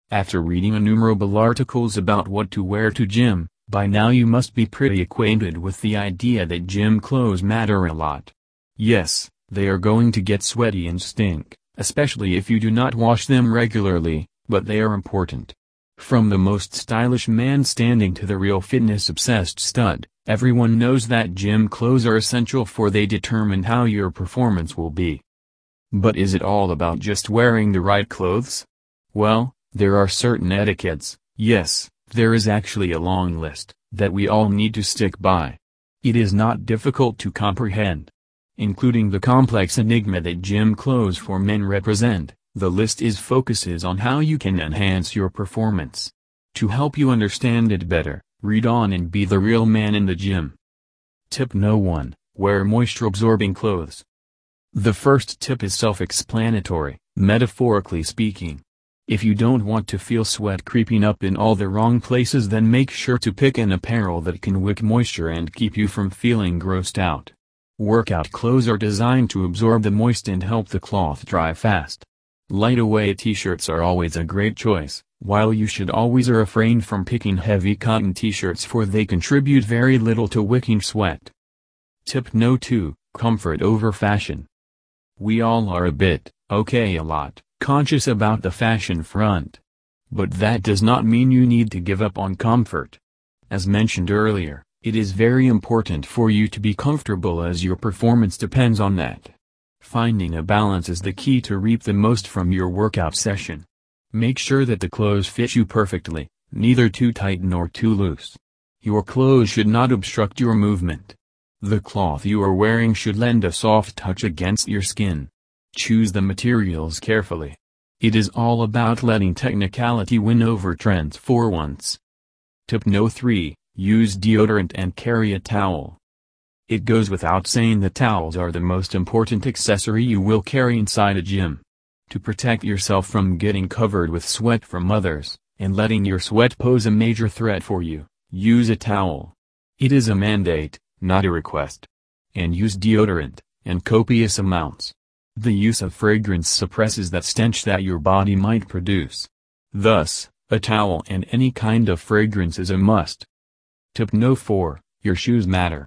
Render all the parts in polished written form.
After reading innumerable articles about what to wear to gym, by now you must be pretty acquainted with the idea that gym clothes matter a lot. Yes, they are going to get sweaty and stink, especially if you do not wash them regularly, but they are important. From the most stylish man standing to the real fitness-obsessed stud, everyone knows that gym clothes are essential for they determine how your performance will be. But is it all about just wearing the right clothes? Well, there are certain etiquettes, yes, there is actually a long list, that we all need to stick by. It is not difficult to comprehend. Including the complex enigma that gym clothes for men represent, the list focuses on how you can enhance your performance. To help you understand it better, read on and be the real man in the gym. Tip No. 1, wear moisture-absorbing clothes. The first tip is self-explanatory, metaphorically speaking. If you don't want to feel sweat creeping up in all the wrong places, then make sure to pick an apparel that can wick moisture and keep you from feeling grossed out. Workout clothes are designed to absorb the moisture and help the cloth dry fast. Lightweight t-shirts are always a great choice, while you should always refrain from picking heavy cotton t-shirts for they contribute very little to wicking sweat. Tip No. 2, comfort over fashion. We all are a lot, conscious about the fashion front. But that does not mean you need to give up on comfort. As mentioned earlier, it is very important for you to be comfortable as your performance depends on that. Finding a balance is the key to reap the most from your workout session. Make sure that the clothes fit you perfectly, neither too tight nor too loose. Your clothes should not obstruct your movement. The cloth you are wearing should lend a soft touch against your skin. Choose the materials carefully. It is all about letting technicality win over trends for once. Tip No. 3, use deodorant and carry a towel. It goes without saying that towels are the most important accessory you will carry inside a gym. To protect yourself from getting covered with sweat from others, and letting your sweat pose a major threat for you, use a towel. It is a mandate, not a request. And use deodorant, and copious amounts. The use of fragrance suppresses that stench that your body might produce. Thus, a towel and any kind of fragrance is a must. Tip No. 4, your shoes matter.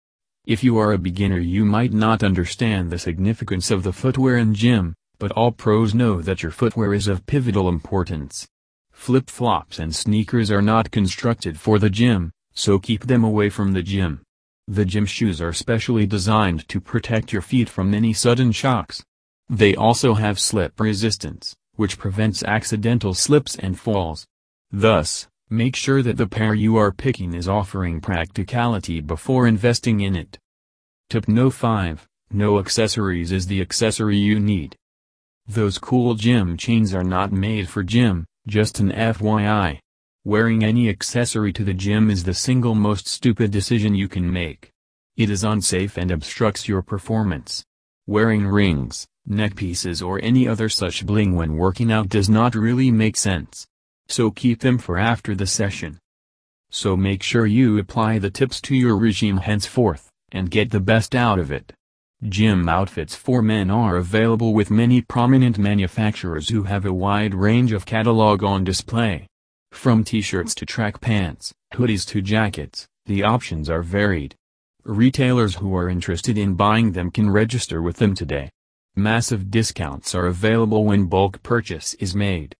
If you are a beginner, you might not understand the significance of the footwear in gym, but all pros know that your footwear is of pivotal importance. Flip-flops and sneakers are not constructed for the gym, so keep them away from the gym. The gym shoes are specially designed to protect your feet from any sudden shocks. They also have slip resistance, which prevents accidental slips and falls. Thus, make sure that the pair you are picking is offering practicality before investing in it. Tip No. 5, no accessories is the accessory you need. Those cool gym chains are not made for gym, just an FYI. Wearing any accessory to the gym is the single most stupid decision you can make. It is unsafe and obstructs your performance. Wearing rings, neckpieces or any other such bling when working out does not really make sense. So keep them for after the session. So make sure you apply the tips to your regime henceforth, and get the best out of it. Gym outfits for men are available with many prominent manufacturers who have a wide range of catalog on display. From t-shirts to track pants, hoodies to jackets, the options are varied. Retailers who are interested in buying them can register with them today. Massive discounts are available when bulk purchase is made.